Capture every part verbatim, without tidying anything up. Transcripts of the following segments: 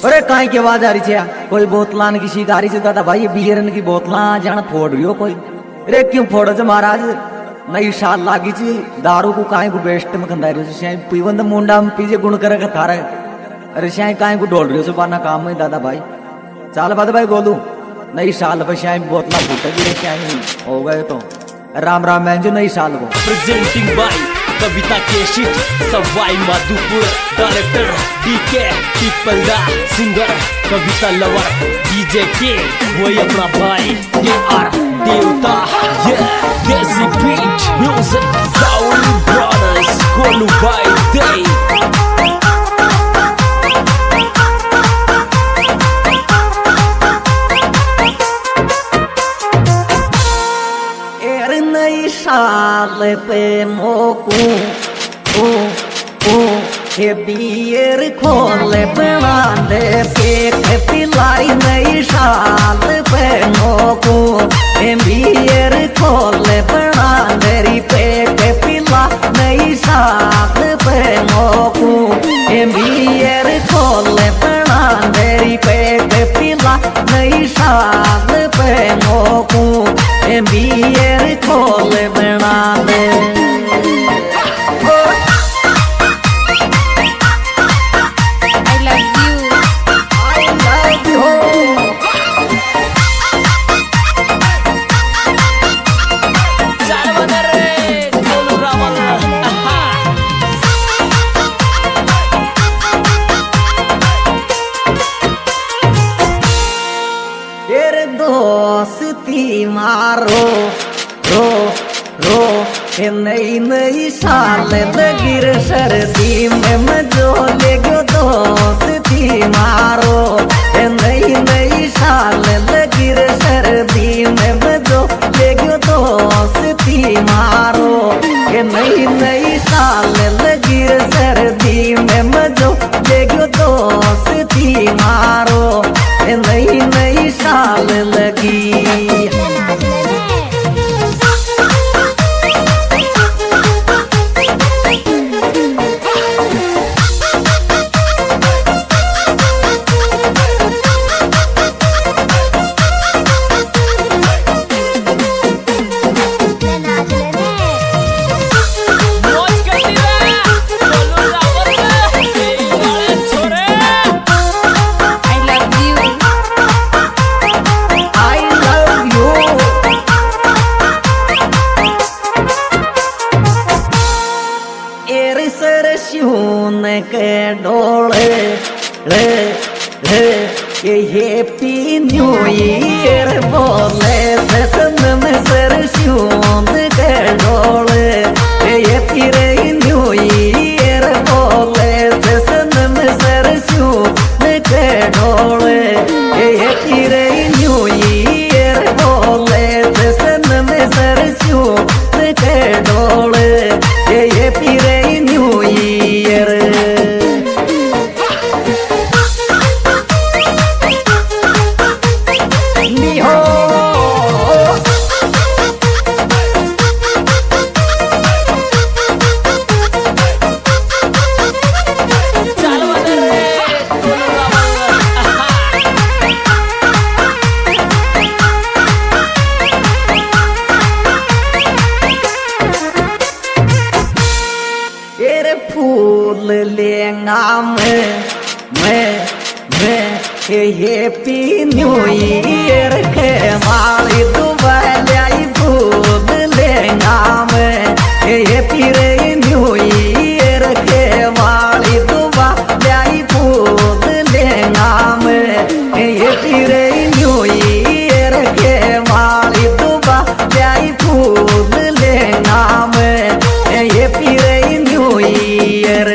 अरे काई की आवाज आ रही है? कोई बोतलान की शीख आ रही है दादा भाई, बियरन की बोतला जान फोड़ रही हो कोई। अरे क्यों फोड़ो छ महाराज? नई साल लागी छी, दारू को काई को बेस्ट में खंदा रही छ, पीवन मुंडा में पीजे गुण करे का थारे। अरे शाय काई को ढोल रही हो बाना काम में दादा भाई। चाल बाद भाई बोलू नई साल पे शाय बोतला फूटेगी शाय हो गए तो राम राम मैं जो नई साल को प्रेजेंटिंग बाय कविता केशिट Sawai Madhopur, director D K Peepalda, singer Kavita lover, D J के वही अपना भाई ये आर देवता, ये देसी बीट म्यूजिक काउली ब्रदर्स कोलू भाई दे। साल पे मोकू ओ ओ के बियर खोले बना दे पेट पिलाई। नई साल पे मोकू के बियर खोले बना दे पेट पिला। नई साल पे मोकू के बियर खोले बना दे पेट पिला। नई साल पे मोकू के बियर खोले बना दे। दोस्ती मारो रो रो के नई नई साल लगिर सर्दी में मजो ले गो। दोस्ती मारो के नई नई साल लगिर सर्दी में मजो ले गो। दोस्ती मारो के नई नई साल लगिर सर्दी में मजो ले गो। दोस्ती मारो के नई नई साल लगी। के डोले रे रे ये हैप्पी न्यू ईयर बोले ससन में सरस्यून के डोले ये हैप्पी रे न्यू ईयर बोले ससन में सरस्यून के डोले ये हैप्पी रे न्यू ईयर बोले ससन में सरस्यून के डोले ये हैप्पी रे न्यू ईयर। फूल लेंगा मैं मैं मैं हैप्पी न्यू ईयर के माली दुबई फूल लेंगा मैं हैप्पी रे न्यू ईयर के माली दुबई फूल लेंगा मैं हैप्पी रे न्यू ईयर के माली दुबई फूल लेंगा मैं हैप्पी रे न्यू ईयर।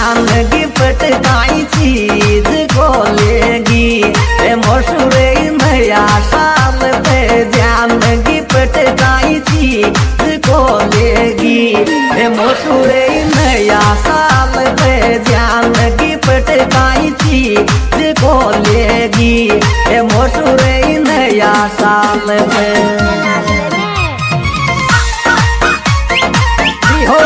जान गिफ्ट काई चीज को लेगी मशहूरे नया साल पे जान गिफ्ट काई चीज को लेगी मशहूरे नया साल पे जान गिफ्ट काई चीज को लेगी मशहूरे नया साल पे हो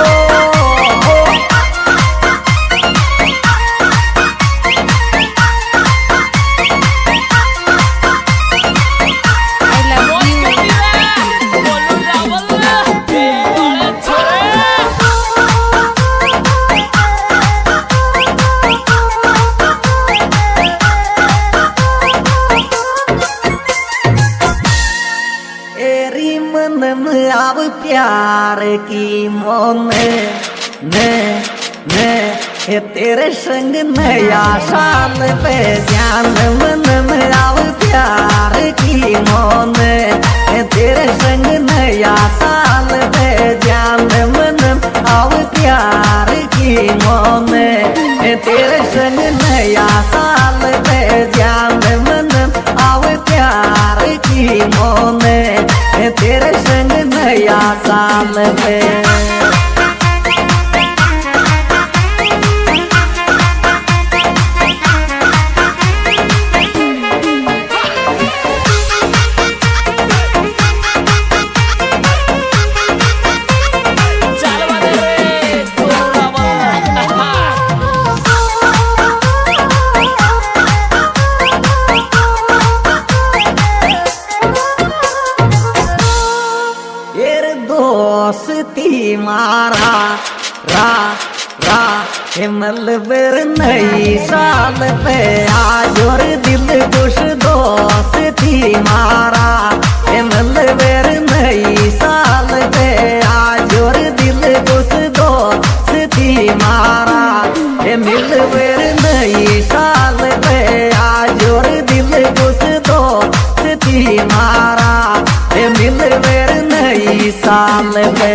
अब प्यार की मोने ने ने तेरे संग नया साल पे जान मन में अब प्यार की मोने तेरे संग नया साल पे जान मन अब प्यार की मोने तेरे संग नया साल पे जान मन अब प्यार की मोने तेरे संग नया साल पे दोस्ती मारा रा रा मलबर नई साल पे आज और दिल खुश दोस्ती मारा मलबर नई साल पे आज और दिल खुश दोस्ती मारा मिलबर नई साल पे आज और दिल खुश दोस्ती मारा मिलबर नई साल पे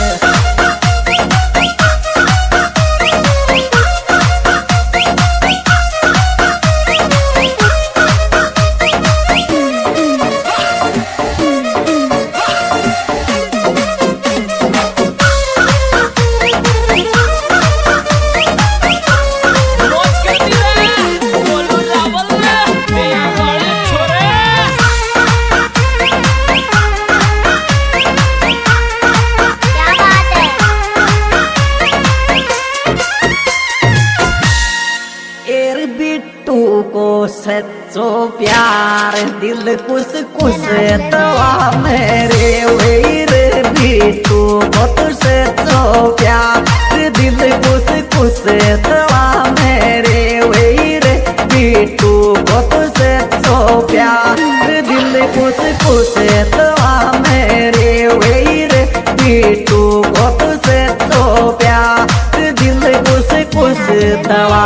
बिट्टू को सच्चो प्यार दिल कुछ कुछ तवा मेरे वीर बिट्टू को तो सच्चो प्यार दिल कुछ कुछ तवा मेरे वीर बिट्टू को तो सच्चो प्यार दिल कुछ कुछ तवा मेरे वीर बिट्टू को तो सच्चो प्यार दिल कुछ कुछ तवा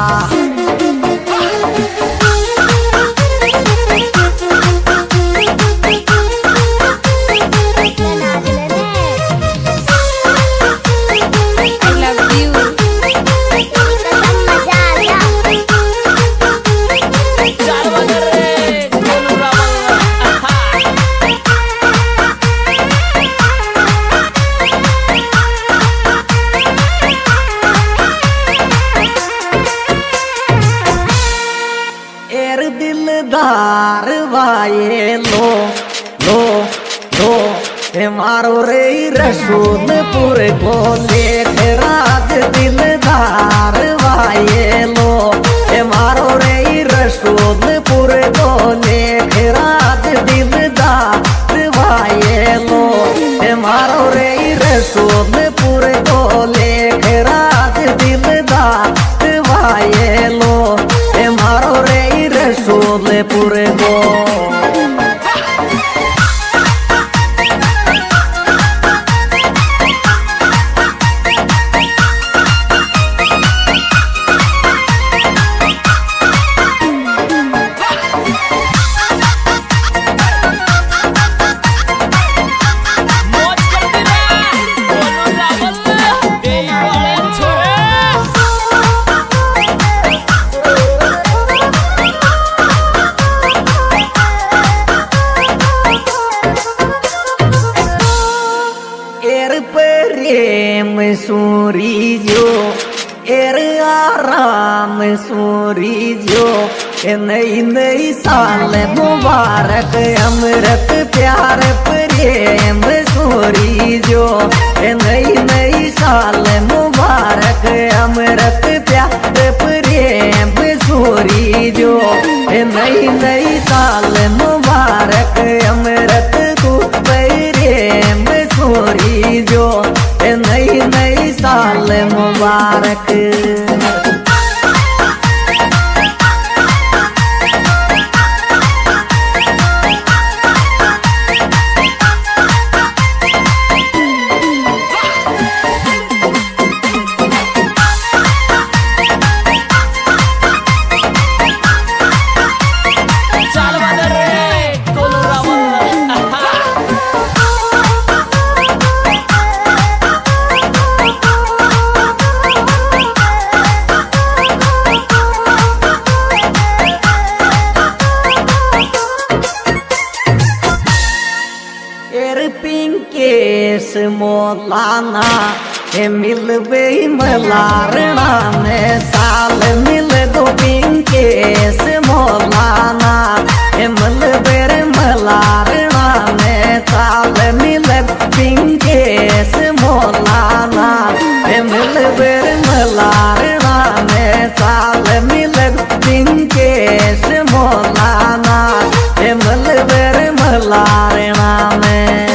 दिलदार वाये लो लो लो हे मारो रे रसूलपुर को लेख राज दिलदार वाये लो हे मारो रे रसूलपुर को लेख राज दिलदार वाये लो हे मारो रे रसूलपुर को लेख राज दिलदार वाये लो हे मारो रे रसूलपुर को राम सूरी जो ए नई नई साल मुबारक अमृत प्यार प्रेम सूरी जो ए नई नई साल मुबारक अमृत प्यार प्रेम सूरी जो ए नई नई साल मुबारक अमृत तू प्रेम सूरी जो ए नई नई साल मुबारक। पिंकेश मोलाना ए मिलबे मलारना में साल मिल दो पिंकेश मोलाना ए मिलबे मलारना में साल मिल पिंकेश मोलाना ए मिलबे मलारना में साल मिल पिंकेश मोलाना ए मिलबे मलारना में।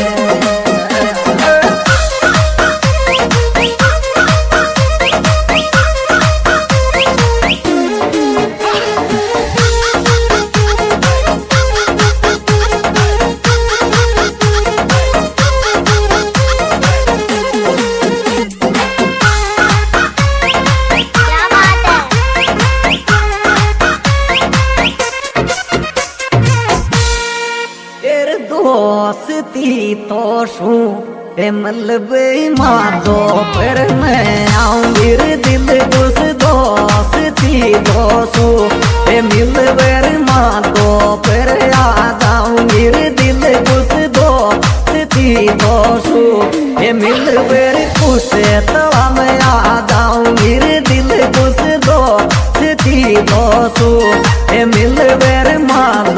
दोस्ती तो शू ए मलबे मादो पर मैं आऊंगी दिल घुस दोस्ती दोसू ए मिलबे मादो पर याद आऊंगी दिल घुस दोस्ती दोसू ए मिलबे खुश तवा में याद आऊंगी दिल घुस दोस्ती दोसू ए मिलबे मादो